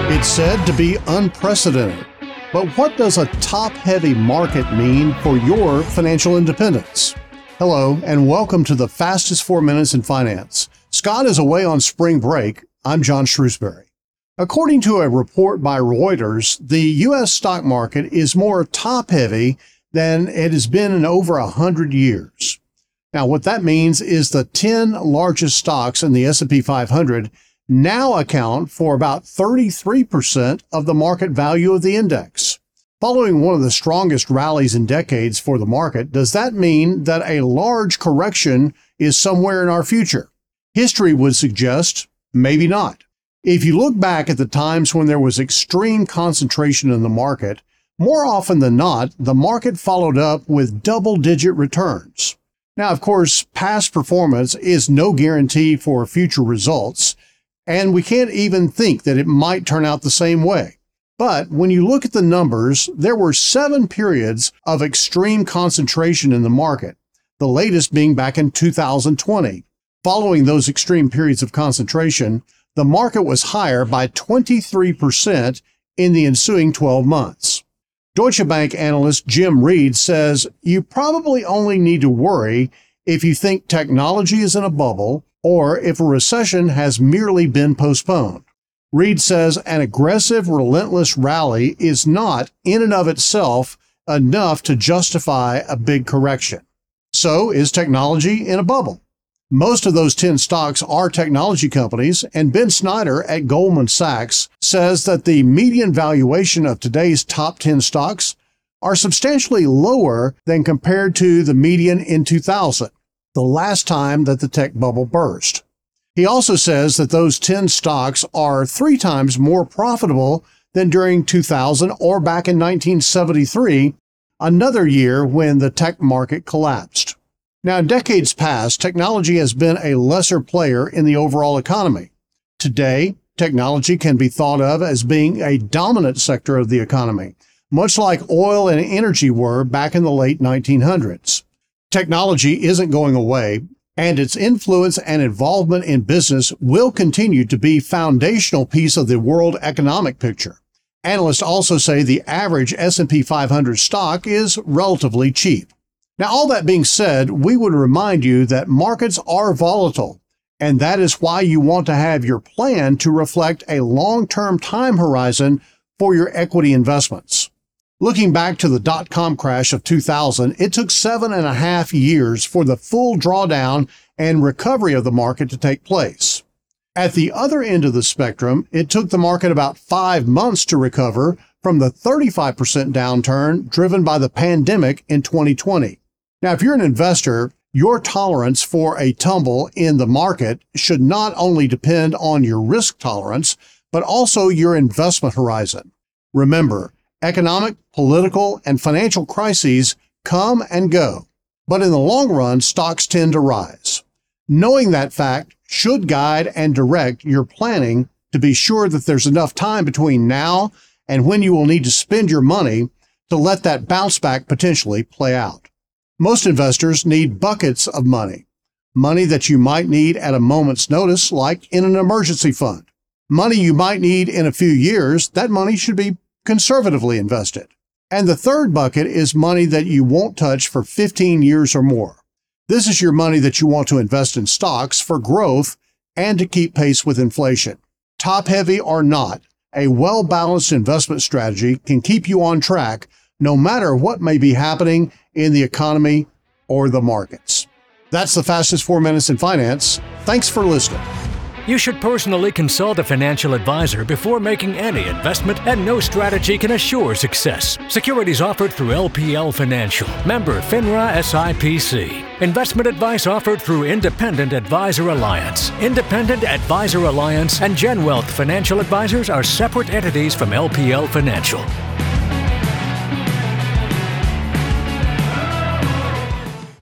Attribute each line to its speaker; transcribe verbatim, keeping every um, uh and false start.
Speaker 1: It's said to be unprecedented. But what does a top-heavy market mean for your financial independence? Hello, and welcome to the fastest four minutes in finance. Scott is away on spring break. I'm John Shrewsbury. According to a report by Reuters, the U S stock market is more top-heavy than it has been in over one hundred years. Now, what that means is the ten largest stocks in the S and P five hundred now account for about thirty-three percent of the market value of the index. Following one of the strongest rallies in decades for the market, does that mean that a large correction is somewhere in our future? History would suggest maybe not. If you look back at the times when there was extreme concentration in the market, more often than not, the market followed up with double-digit returns. Now, of course, past performance is no guarantee for future results, and we can't even think that it might turn out the same way. But when you look at the numbers, there were seven periods of extreme concentration in the market, the latest being back in two thousand twenty. Following those extreme periods of concentration, the market was higher by twenty-three percent in the ensuing twelve months. Deutsche Bank analyst Jim Reed says you probably only need to worry if you think technology is in a bubble or if a recession has merely been postponed. Reed says an aggressive, relentless rally is not, in and of itself, enough to justify a big correction. So, is technology in a bubble? Most of those ten stocks are technology companies, and Ben Snyder at Goldman Sachs says that the median valuation of today's top ten stocks are substantially lower than compared to the median in two thousand. The last time that the tech bubble burst. He also says that those ten stocks are three times more profitable than during two thousand or back in nineteen seventy-three, another year when the tech market collapsed. Now, in decades past, technology has been a lesser player in the overall economy. Today, technology can be thought of as being a dominant sector of the economy, much like oil and energy were back in the late nineteen hundreds. Technology isn't going away, and its influence and involvement in business will continue to be a foundational piece of the world economic picture. Analysts also say the average S and P five hundred stock is relatively cheap. Now, all that being said, we would remind you that markets are volatile, and that is why you want to have your plan to reflect a long-term time horizon for your equity investments. Looking back to the dot-com crash of two thousand, it took seven and a half years for the full drawdown and recovery of the market to take place. At the other end of the spectrum, it took the market about five months to recover from the thirty-five percent downturn driven by the pandemic in twenty twenty. Now, if you're an investor, your tolerance for a tumble in the market should not only depend on your risk tolerance, but also your investment horizon. Remember, economic, political, and financial crises come and go, but in the long run, stocks tend to rise. Knowing that fact should guide and direct your planning to be sure that there's enough time between now and when you will need to spend your money to let that bounce back potentially play out. Most investors need buckets of money, money that you might need at a moment's notice, like in an emergency fund. Money you might need in a few years, that money should be conservatively invested. And the third bucket is money that you won't touch for fifteen years or more. This is your money that you want to invest in stocks for growth and to keep pace with inflation. Top-heavy or not, a well-balanced investment strategy can keep you on track no matter what may be happening in the economy or the markets. That's the fastest four minutes in finance. Thanks for listening.
Speaker 2: You should personally consult a financial advisor before making any investment, and no strategy can assure success. Securities offered through L P L Financial. Member FINRA S I P C. Investment advice offered through Independent Advisor Alliance. Independent Advisor Alliance and GenWealth Financial Advisors are separate entities from L P L Financial.